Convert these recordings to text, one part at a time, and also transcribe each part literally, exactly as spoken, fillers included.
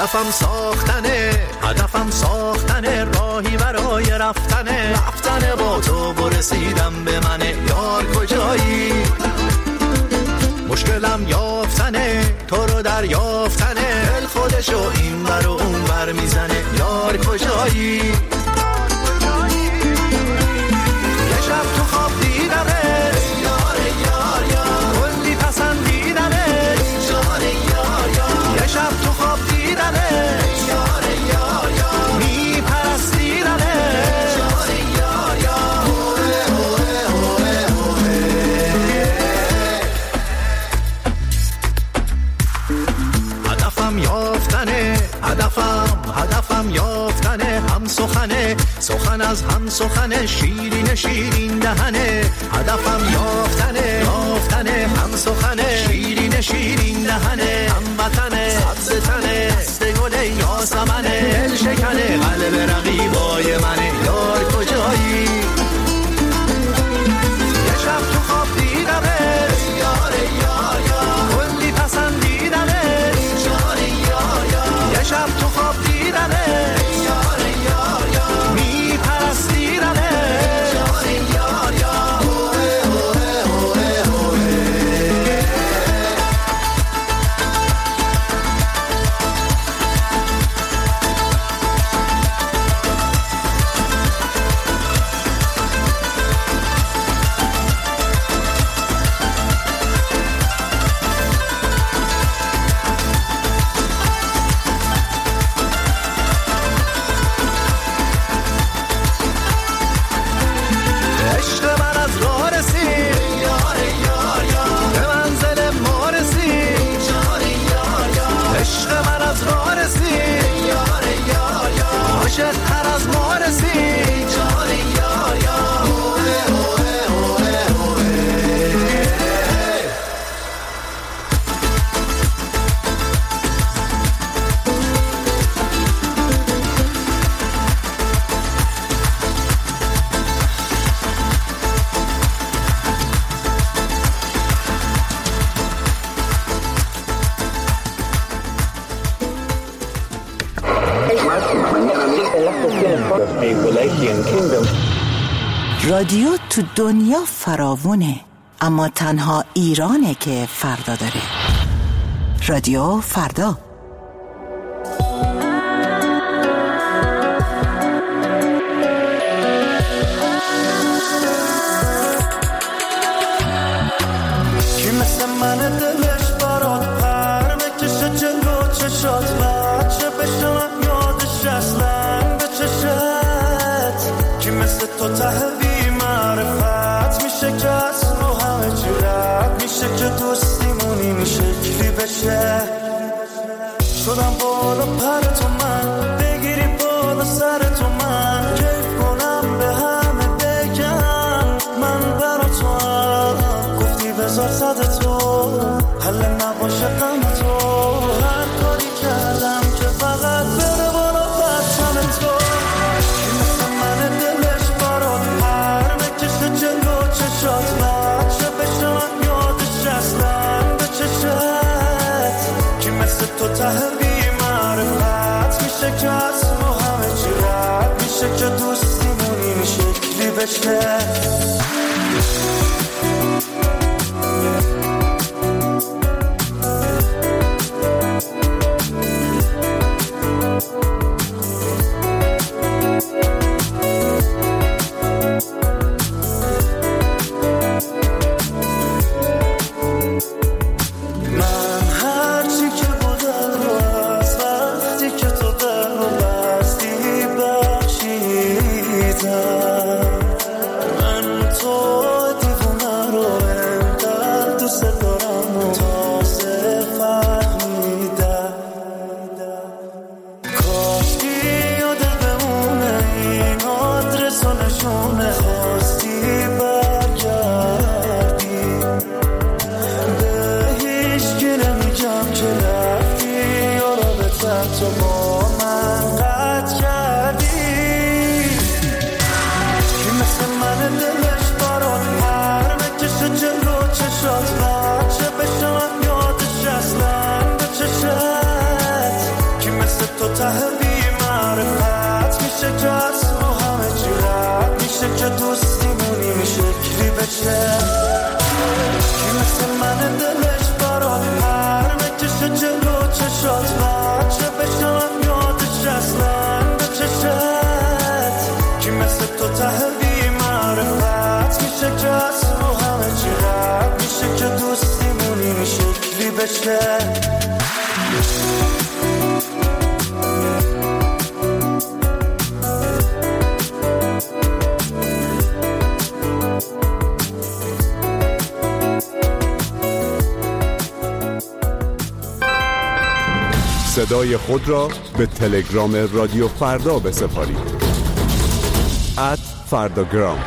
هدفم ساختنه، هدفم ساختنه، راهی برای رفتنه، رفتنه با تو برسیدم به منه. یار کجایی؟ مشکلم یافتنه، تو رو دریافتنه، دل خودشو این بر و اون بر میزنه. یار کجایی؟ یه شب تو خواب دیدمه، یار یار یار، کلی پسندیدمه، یار یار یار. یه شب تو خواب دیدمه، یار یار یار، میپرستیدمه، یار یار یار. اوه اوه اوه. هدفم یافتنه، هدفم هدفم یافتنه، هم سخنه، سخن از هم سخنه، شیرین شیرین دهنه. هدفم یافتنه، یافتنه، هم سخنه، شیرین شیرین دهنه، هم وطنه، سبز تنه، دست گل یاسمنه، دل شکنه، قلب رقیبای منه. یار کجایی؟ یه شب تو خواب دیدمه، یار یار یار، کلی پسندیدمه، یار یار یار. یه شب تو خواب دیدمه، یار یار یار، میپرستیدمه، یار یار یار. اوه اوه اوه. عشق من از راه رسید، یار یار یار، به منزل ما رسید، یار یار یار. عشق من از راه رسید، یار یار یار، عاشق تر از ما رسید، یار یار یار. اوه اوه اوه اوه. رادیو تو دنیا فراوونه، اما تنها ایرانه که فردا داره. رادیو فردا. کی مثل من دلش برات پر بکشه جلو چشات، بچه بشم یادش اصلا به چشت. کی مثل تو ته بی معرفت میشه که از رو همه چی رد میشه، که دوستیمونی میشه کلی بشه. شدم بالا پر تو من، بگیری بالا سر تو من، کیف کنم به همه بگم من برا تو هم. گفتی بذار صد تو حل نباشه غم تو، هر کاری کردم که فقط بره بالا بچم تو. کی مثل من دلش برات پر بکشه جلو چشات، بچه بشم یادش اصلا به چشت. کی مثل تو ته بی معرفت میشه که از رو همه چی رد میشه، که دوستیمونی میشه کلی بشه. من بشه. صدای خود را به تلگرام رادیو فردا بسپارید. ات فرداگرام.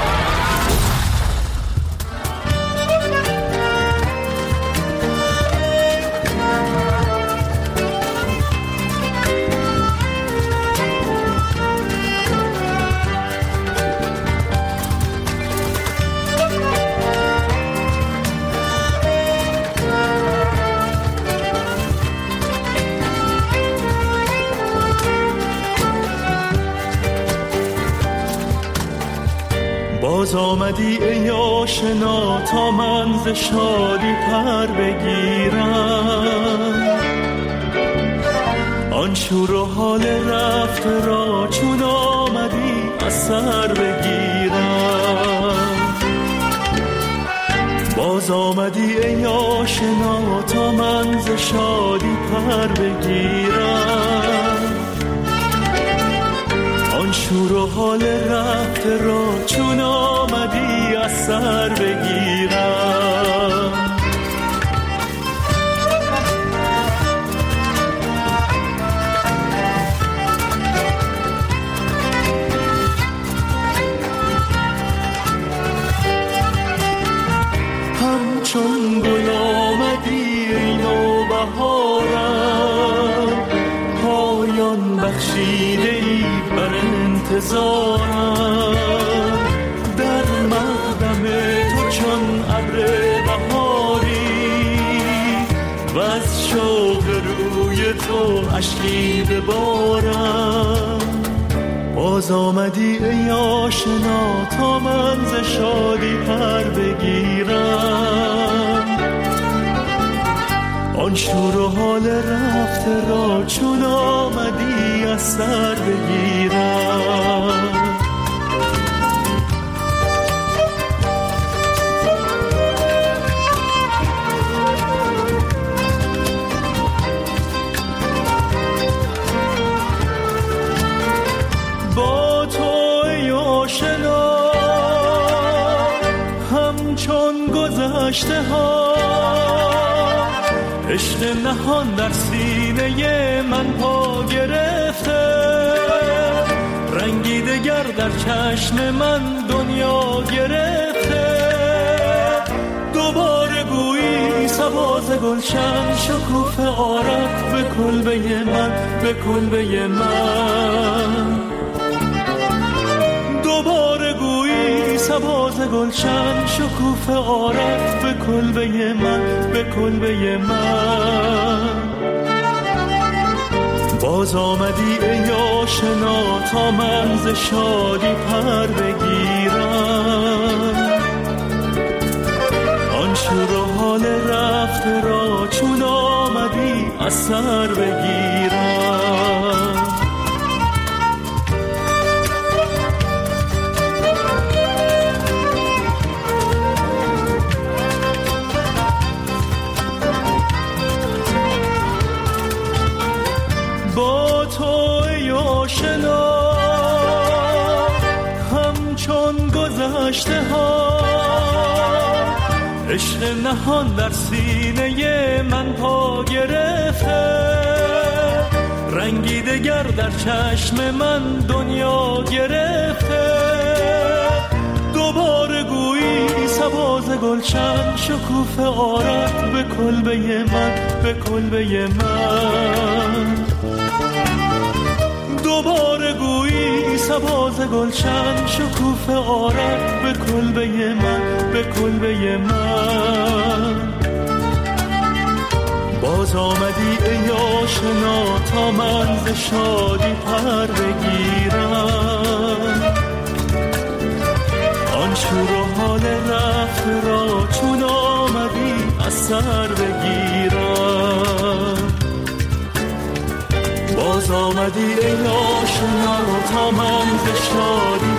باز آمدی ای آشنا تا من ز شادی پر بگیرم، آن شور و حال رفته را چون آمدی از سر بگیرم. باز آمدی ای آشنا تا من ز شادی پر بگیرم، آن شور و حال رفته را چون آمدی از سر بگیرم. همچون گل آمدی ای نوبهارم، پایان بخشیده ای بر انتظارم، در مقدم تو چون ابر بهاری و از شوق روی تو اشکی ببارم. باز آمدی ای آشنا تا من ز شادی پر بگیرم، آن شور و حال رفته را چون آمدی از سر بگیرم. با تو ای آشنا همچون گذشته ها، عشق نهان در سینه من پا گرفته، رنگی دگر در چشم من دنیا گرفته. دوباره گویی سباز گلشن شکوفه آرد به کلبه من، به کلبه من. دوباره گویی سباز گلشن شکوفه آرد به کلبه من، به کلبه من. باز آمدی ای آشنا تا من ز شادی پر بگیرم، آن شور و حال رفته را چون آمدی از سر بگیرم. با تو ای آشنا همچون گذشته ها، عشق نهان در سینه من پا گرفته، رنگی دگر در چشم من دنیا گرفته. دوباره گویی سباز گلشن شکوفه آرد به کلبه من، به کلبه من. دوباره گویی سباز گلشن شکوفه آرد به کلبه من، به کلبه من. باز آمدی ای آشنا تا من ز شادی پر بگیرم، آن شور و حال رفته را چون آمدی از سر بگیرم. باز آمدی ای آشنا تا من ز شادی